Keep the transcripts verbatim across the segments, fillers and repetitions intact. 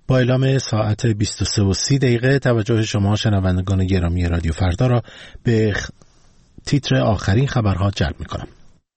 با اعلام ساعت بیست و سه و سی دقیقه توجه شما شنوندگان گرامی رادیو فردا را به تیتر آخرین خبرها جلب می‌کنم.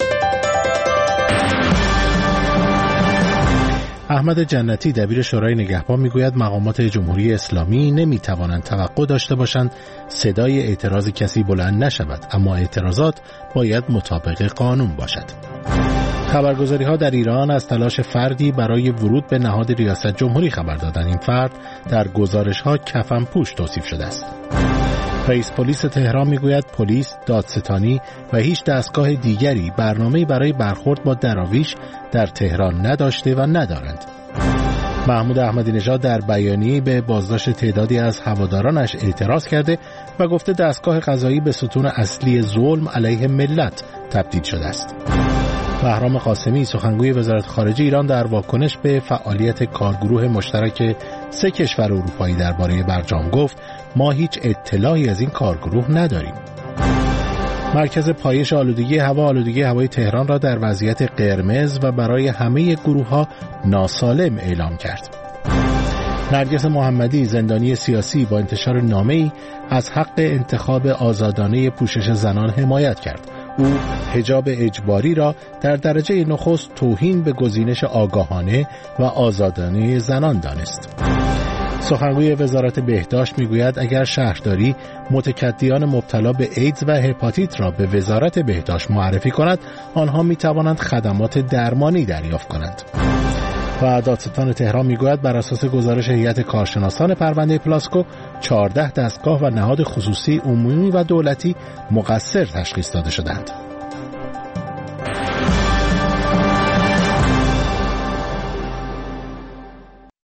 احمد جنتی دبیر شورای نگهبان میگوید مقامات جمهوری اسلامی نمیتوانند توقع داشته باشند صدای اعتراض کسی بلند نشود، اما اعتراضات باید مطابق قانون باشد. خبرگزاری‌ها در ایران از تلاش فردی برای ورود به نهاد ریاست جمهوری خبر دادند. این فرد در گزارش‌ها کفنپوش توصیف شده است. رئیس پلیس تهران میگوید پلیس، دادستانی و هیچ دستگاه دیگری برنامه‌ای برای برخورد با دراویش در تهران نداشته و ندارند. محمود احمدی نژاد در بیانیه‌ای به بازداشت تعدادی از هوادارانش اعتراض کرده و گفته دستگاه قضایی به ستون اصلی ظلم علیه ملت تبدیل شده است. بهرام قاسمی سخنگوی وزارت خارجه ایران در واکنش به فعالیت کارگروه مشترک سه کشور اروپایی درباره برجام گفت ما هیچ اطلاعی از این کارگروه نداریم. مرکز پایش آلودگی هوا آلودگی هوای تهران را در وضعیت قرمز و برای همه گروه‌ها ناسالم اعلام کرد. نرگس محمدی زندانی سیاسی با انتشار نامه‌ای از حق انتخاب آزادانه پوشش زنان حمایت کرد. او حجاب اجباری را در درجه نخست توهین به گزینش آگاهانه و آزادانه زنان دانست. سخنگوی وزارت بهداشت میگوید اگر شهرداری متکدیان مبتلا به ایدز و هپاتیت را به وزارت بهداشت معرفی کند، آنها میتوانند خدمات درمانی دریافت کنند. و دادستان تهران میگوید بر اساس گزارش هیئت کارشناسان پرونده پلاسکو چهارده دستگاه و نهاد خصوصی عمومی و دولتی مقصر تشخیص داده شدند.